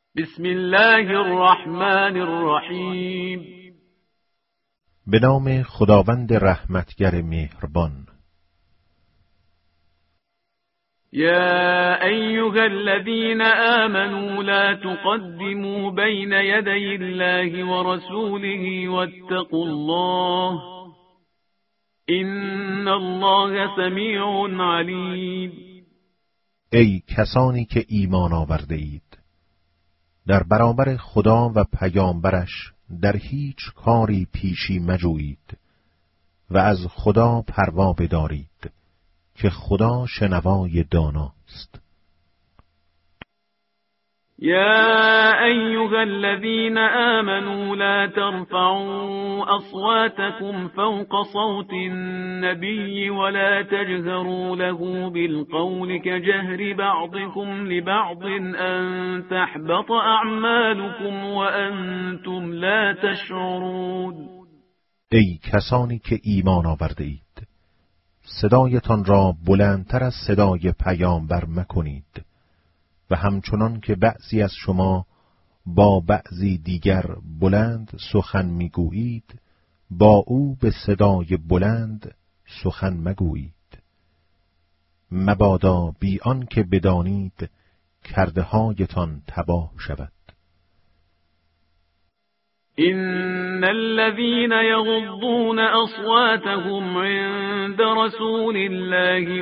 بسم الله الرحمن الرحیم. به نام خداوند رحمتگر مهربان. یا ایها الذین آمنوا لا تقدموا بین یدی الله ورسوله واتقوا الله ان الله سمیع علیم. ای کسانی که ایمان آورده اید، در برابر خدا و پیامبرش در هیچ کاری پیشی مجویید و از خدا پروا بدارید که خدا شنوای داناست. یا ایها الذین آمنوا لا ترفعوا اصواتكم فوق صوت النبي ولا تجهروا له بالقول كجهر بعضكم لبعض ان تحبط اعمالكم وانتم لا تشعرون. ای کسانی که ایمان آورده اید، صدایتان را بلندتر از صدای پیامبر مکنید و همچنان که بعضی از شما با بعضی دیگر بلند سخن میگویید، با او به صدای بلند سخن مگویید، مبادا بی آنکه بدانید کرده هایتان تباه شود. إن الذين يغضون أصواتهم عند رسول الله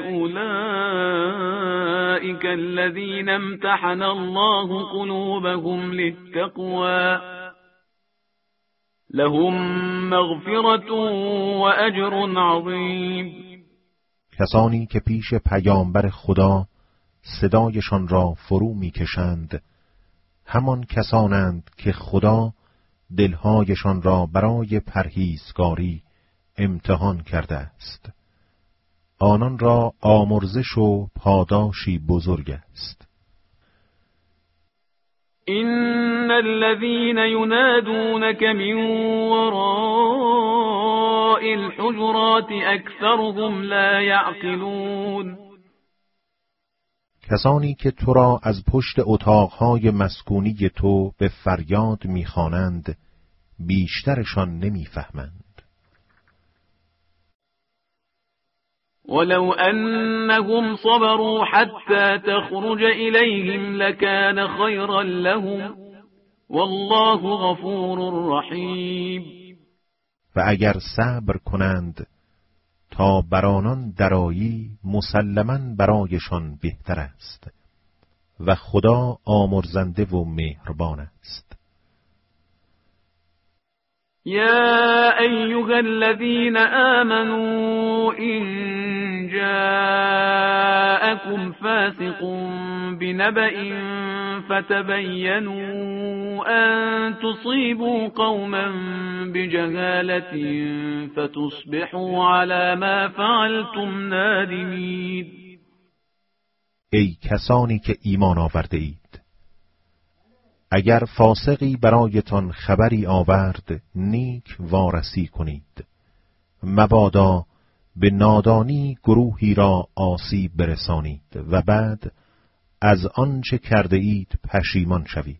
أولئك الذين امتحن الله قلوبهم للتقوى لهم مغفرة وأجر عظيم. کسانی که پیش پیامبر خدا صدایشان را فرو میکشند، همان کسانند که خدا دلهایشان را برای پرهیزگاری امتحان کرده است. آنان را آمرزش و پاداشی بزرگ است. إن الذين ينادونك من وراء الحجرات أكثرهم لا يعقلون. کسانی که تو را از پشت اتاقهای مسکونی تو به فریاد می‌خوانند، بیشترشان نمی‌فهمند. ولو أنهم صبروا حتى تخرج إليهم لكان خيرا لهم والله غفور رحیم. و اگر صبر کنند تا بر آنان درایی، مسلماً برایشان بهتر است و خدا آمرزنده و مهربان است. یا ایها الذین آمنوا إن جاءكم فاسق بنبأ فتبينوا أن تصيبوا قوما بجهالة فتصبحوا على ما فعلتم نادمين. ای کسانی که ایمان آورده اید، اگر فاسقی برایتان خبری آورد، نیک وارسی کنید، مبادا به نادانی گروهی را آسیب برسانید و بعد از آنچه کرده اید پشیمان شوید.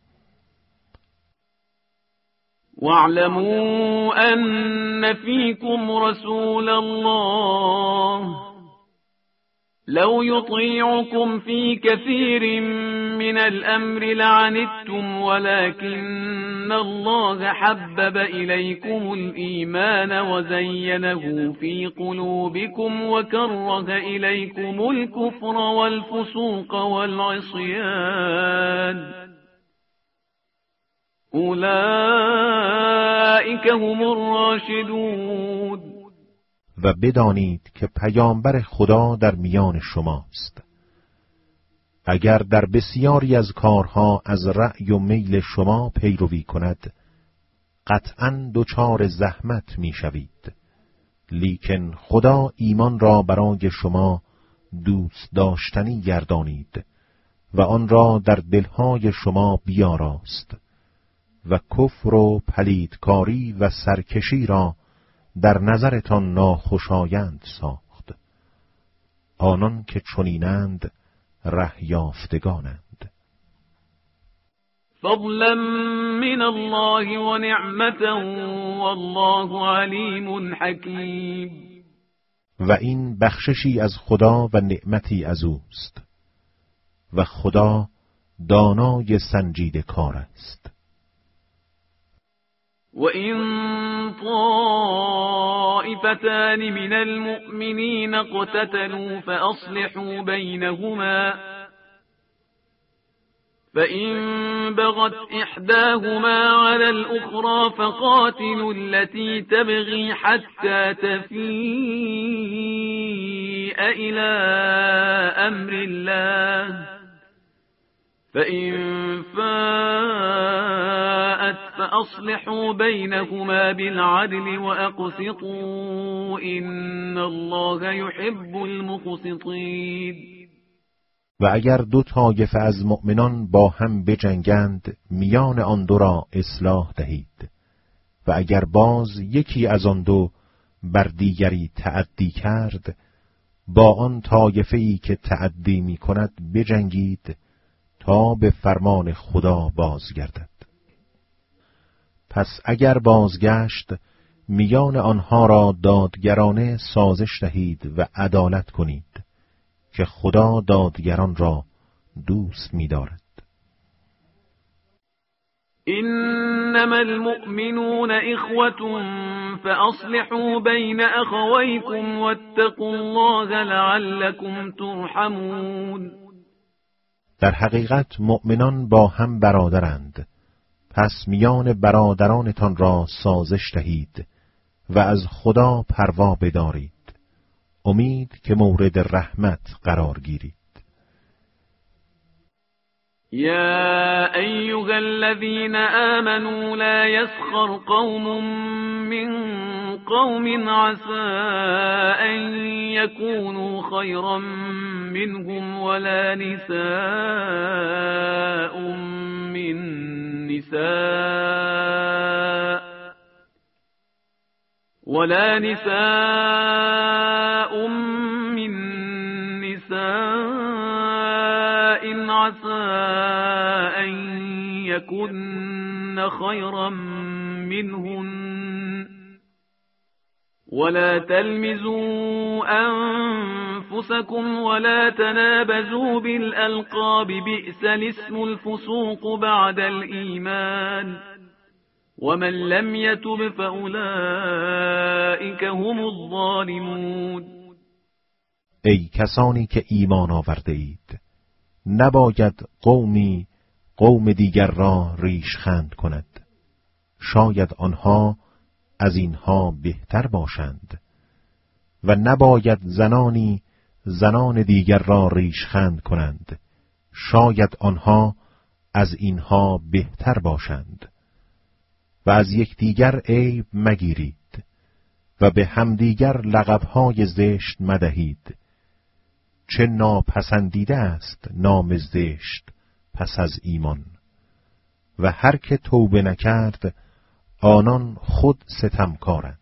واعلموا أن فيكم رسول الله لو يطيعكم في كثير من الأمر لعنتم ولكن الله حبب إليكم الإيمان وزينه في قلوبكم وكره إليكم الكفر والفسوق والعصيان أولئك هم الراشدون. و بدانید که پیامبر خدا در میان شماست. اگر در بسیاری از کارها از رأی و میل شما پیروی کند، قطعاً دچار زحمت میشوید، لیکن خدا ایمان را برای شما دوست داشتنی گردانید و آن را در دلهای شما بیاراست و کفر و پلیدکاری و سرکشی را در نظرتان ناخوشایند ساخت. آنان که چنینند ره یافتگانند. فضلا من الله و نعمتا والله علیم حکیم. و این بخششی از خدا و نعمتی از اوست و خدا دانای سنجیده کار است. و این طائفتان من المؤمنین اقتتلوا فاصلحوا بینهما فإن بغت إحداهما على الأخرى فقاتلوا التي تبغي حتى تفيء إلى أمر الله فإن فاءت فأصلحوا بينهما بالعدل وأقسطوا إن الله يحب المقسطين. و اگر دو طایفه از مؤمنان با هم بجنگند میان آن دو را اصلاح دهید و اگر باز یکی از آن دو بر دیگری تعدی کرد با آن طایفه‌ای که تعدی می کند بجنگید تا به فرمان خدا بازگردد. پس اگر بازگشت میان آنها را دادگرانه سازش دهید و عدالت کنید که خدا دادگران را دوست می‌دارد. انما المؤمنون اخوة فاصلحوا بین اخویکم واتقوا الله لعلكم ترحمون. در حقیقت مؤمنان با هم برادرند، پس میان برادرانتان را سازش دهید و از خدا پروا بدارید، امید که مورد رحمت قرار گیرید. یا ایها الذین آمنوا لا یسخر قوم من قوم عسى ان یکونوا خیرا منهم ولا نساء من نساء عسى أن يكن خيرا منهن ولا تلمزوا أنفسكم ولا تنابزوا بالألقاب بئس الاسم الفسوق بعد الإيمان ومن لم يتب فأولئك هم الظالمون. ای کسانی که ایمان آورده اید، نباید قومی قوم دیگر را ریشخند کند، شاید آنها از اینها بهتر باشند، و نباید زنانی زنان دیگر را ریشخند کنند، شاید آنها از اینها بهتر باشند. و از یکدیگر عیب مگیرید و به همدیگر لقب‌های زشت مدهید، چه ناپسندیده است نام زشت پس از ایمان، و هر که توبه نکرد آنان خود ستمکارند.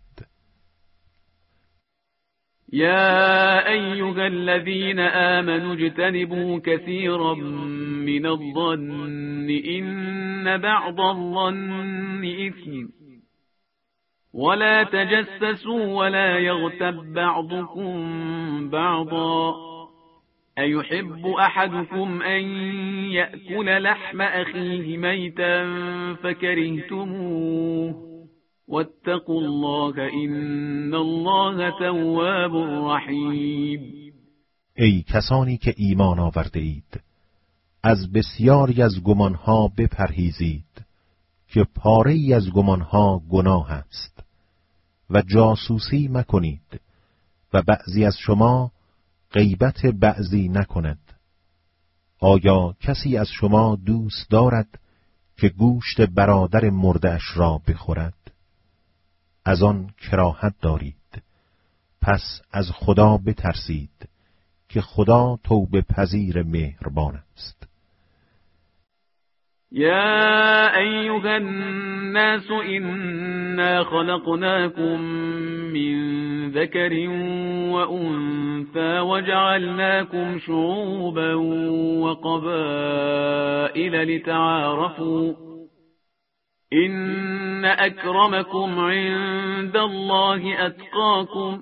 یا ایها الذین آمنوا اجتنبوا كثيرا من الظن ان بعض الظن اثم ولا تجسسوا ولا يغتب بعضكم بعضا أيحب أحدكم أن يأكل لحم أخيه ميتا فكرهتموه واتقوا الله إن الله تواب رحیم. ای کسانی که ایمان آورده اید، از بسیاری از گمانها بپرهیزید که پاره‌ای از گمانها گناه است، و جاسوسی مکنید و بعضی از شما غیبت بعضی نکند. آیا کسی از شما دوست دارد که گوشت برادر مرده‌اش را بخورد؟ از آن کراهت دارید. پس از خدا بترسید که خدا توبه پذیر مهربان است. يا أيها الناس إنا خلقناكم من ذكر وأنثى وجعلناكم شعوبا وقبائل لتعارفوا إن أكرمكم عند الله أتقاكم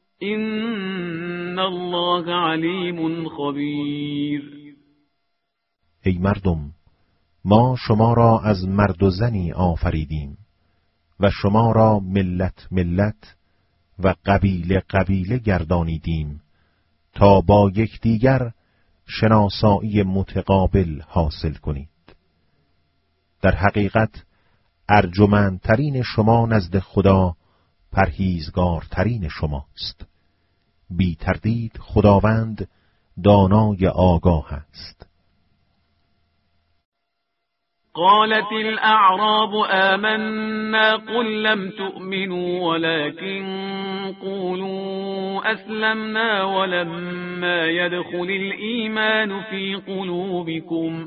إن الله علیم خبیر. ای مردم، ما شما را از مرد و زنی آفریدیم و شما را ملت ملت و قبیله قبیله گردانیدیم تا با یکدیگر شناسایی متقابل حاصل کنید. در حقیقت ارجمندترین شما نزد خدا پرهیزگارترین شماست. بی تردید خداوند دانای آگاه است. قالت الأعراب آمنا قل لم تؤمنوا ولكن قولوا أسلمنا ولما يدخل الإيمان في قلوبكم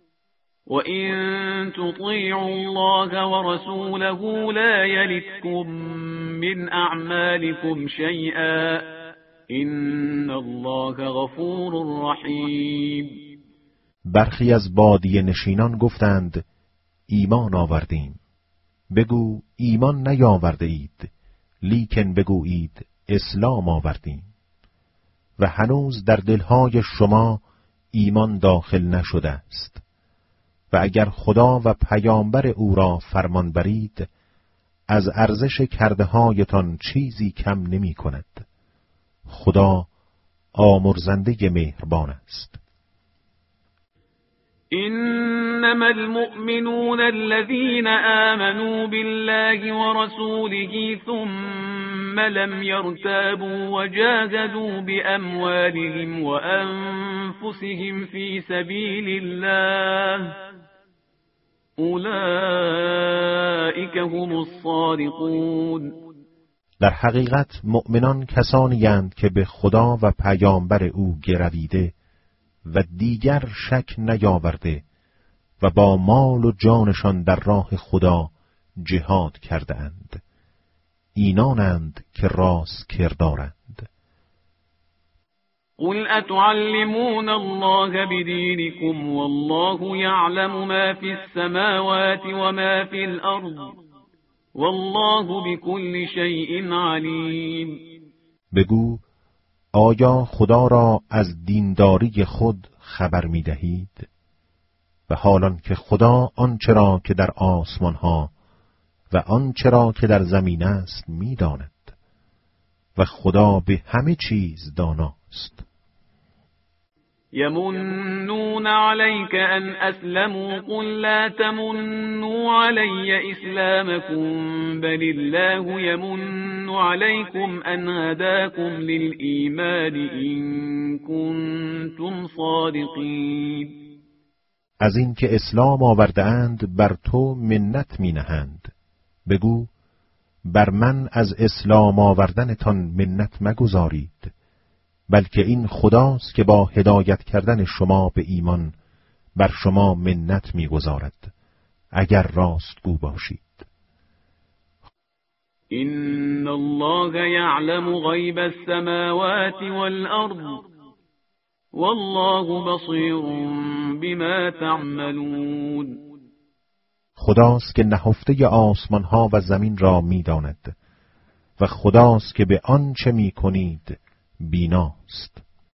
وإن تطيعوا الله ورسوله لا يلتكم من أعمالكم شيئا إن الله غفور رحيم. برخی از بادیه نشینان گفتند ایمان آوردیم. بگو ایمان نیاورده اید، لیکن بگویید اسلام آوردیم. و هنوز در دلهای شما ایمان داخل نشده است. و اگر خدا و پیامبر او را فرمان برید، از ارزش کرده هایتان چیزی کم نمی کند. خدا آمرزنده مهربان است. إنما المؤمنون الذين آمنوا بالله ورسوله ثم لم يرتابوا وجاهدوا بأموالهم وأنفسهم في سبيل الله أولئك هم الصادقون. در حقیقت مؤمنان کسانی اند که به خدا و پیامبر او گرویده و دیگر شک نیاورده و با مال و جانشان در راه خدا جهاد کرده اند. اینانند که راست کردارند. قل اتعلمون الله بدینکم والله یعلم ما فی السماوات و ما فی الارض والله بكل شیء علیم. بگو آیا خدا را از دینداری خود خبر می دهید؟ و حالان که خدا آنچه را که در آسمان ها و آنچه را که در زمین است می داند و خدا به همه چیز داناست. یمنون علیک ان اسلموا قل لا تمنوا علی اسلامکم بل الله یمن علیکم ان هداکم للایمان ان کنتم صادقین. از این که اسلام آورده اند بر تو منت می نهند. بگو بر من از اسلام آوردنتان منت مگذارید، بلکه این خداست که با هدایت کردن شما به ایمان بر شما منت می‌گذارد اگر راستگو باشید. ان الله یعلم غیب السماوات والارض والله بصیر بما تعملون. خداست که نهفته آسمان ها و زمین را می‌داند و خداست که به آنچه می‌کنید بیناست.